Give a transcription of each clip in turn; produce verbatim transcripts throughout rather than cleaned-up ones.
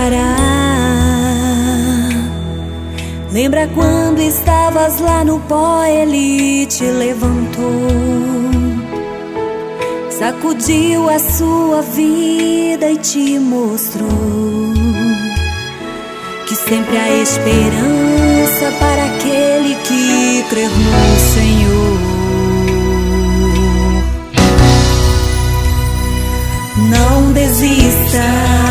estará. Lembra quando estavas lá no pó, Ele te levantou, sacudiu a sua vida e te mostrou que sempre há esperança para aquele que crer no Senhor. Não desista,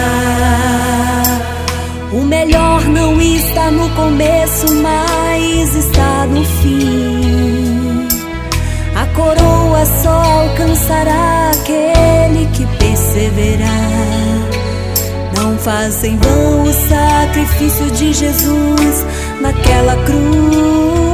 o melhor não está no começo, mas está no fim. A coroa só alcançará aquele que perseverar. Não faz em vão o sacrifício de Jesus naquela cruz.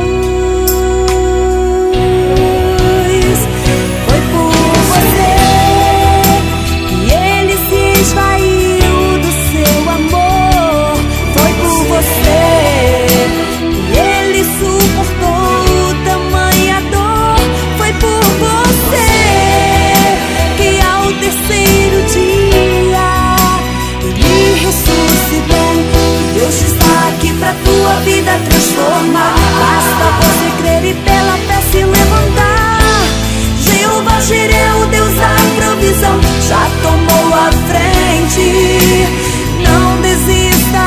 Foi por você que Ele se esvaiu do seu amor. Foi por você que Ele suportou tamanha dor. Foi por você que ao terceiro dia Ele ressuscitou. E hoje está aqui pra tua vida transformar. Basta você crer e pela fé se levantar. Jeová Jireh, o Deus da provisão, já tomou a frente. Não desista,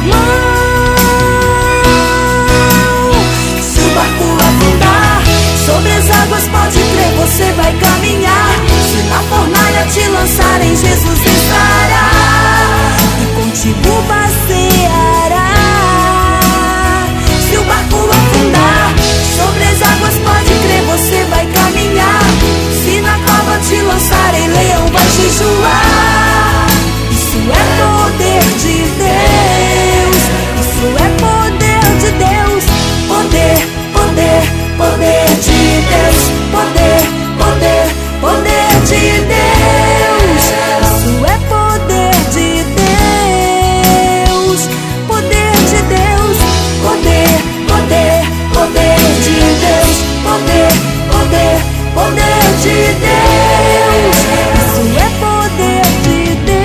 irmão. Se o barco afundar sobre as águas, pode crer, você vai caminhar. Se na fornalha te lançarem, Jesus estará e contigo passeará. Se o barco afundar sobre as águas, pode crer, você vai caminhar. Se na cova te lançarem, leão vai jejuar. Isso é poder de Deus. Isso é poder de Deus. Poder, poder, poder de Deus. Poder, poder, poder de Deus. Isso é poder de Deus. Poder de Deus. Poder, poder, poder de Deus. Poder, poder, poder de Deus. Isso é poder de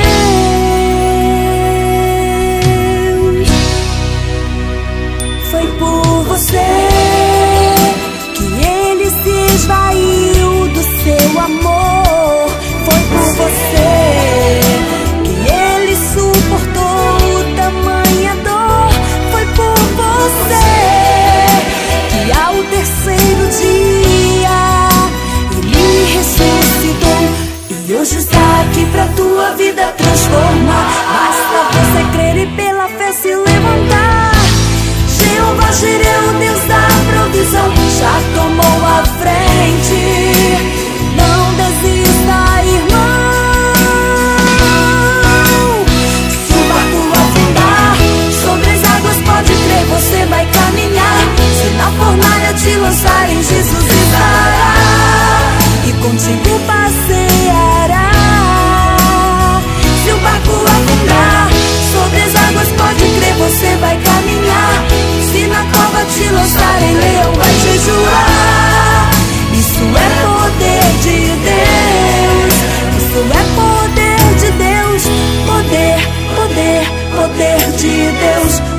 Deus. Foi por você que Ele se esvaiu do seu amor. Foi por você que Ele suportou tamanha dor. Foi por você que ao terceiro dia Ele ressuscitou. E hoje está aqui pra tua vida transformar. Basta você crer e pela fé se levantar. Jeová Jireh, o Deus da provisão, já tomou a frente. Não desista, irmão. Se o barco afundar sobre as águas, pode crer, você vai caminhar. Se na fornalha te lançarem, Jesus estará e contigo passeará. Se o barco afundar sobre as águas, pode crer, você vai caminhar. Se na cova te lançarem, leão vai jejuar. Isso é poder de Deus. Isso é poder de Deus. Poder, poder, poder de Deus.